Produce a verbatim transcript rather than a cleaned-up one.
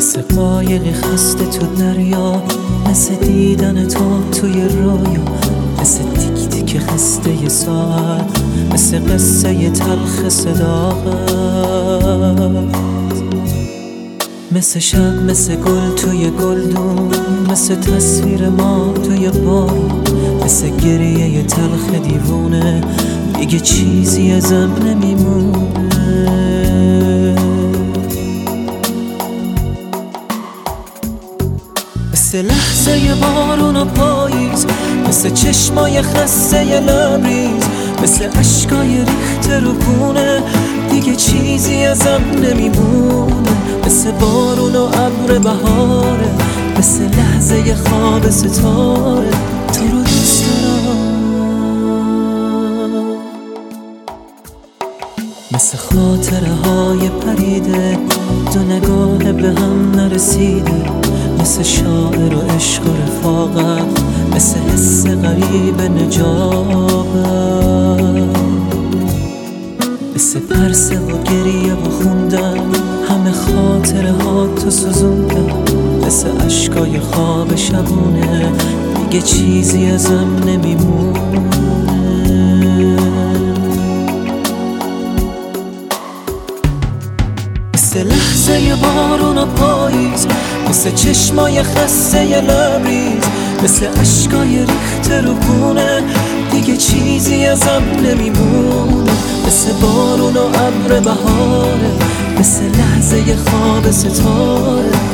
مثل قایقی خسته تو دریا، مثل دیدن تو توی رویا، مثل تیک تیک خسته ی ساعت، مثل قصه ی تلخ صداقت، مثل شب، مثل گل توی گلدون، مثل تصویر ما توی بارون، مثل گریه ی تلخ دیوونه، دیگه چیزی ازم نمیمونه. مثل لحظه ی بارون و پاییز، مثل چشمای خسته ی لبریز، مثل عشقای ریخته رو گونه، دیگه چیزی ازم نمیمونه. مثل بارون و ابر بهاره، مثل لحظه ی خواب ستاره، تو رو دوست دارم. مثل خاطره های پریده، دو نگاه به هم نرسیده، مثل شاعر و عشق و رفاقت، مثل حس غریب نجابت، مثل پرسه و گریه و خوندن، همه خاطره ها تو سوزوندن، مثل عشقای خواب شبونه، دیگه چیزی ازم نمیمونه. مثل لحظه ی بارون و پاییز، مثل چشمای خسته ی لبریز، مثل عشقای ریخته رو گونه، دیگه چیزی ازم نمیمونه. مثل بارون و ابر بهاره، مثل لحظه ی خواب ستاره،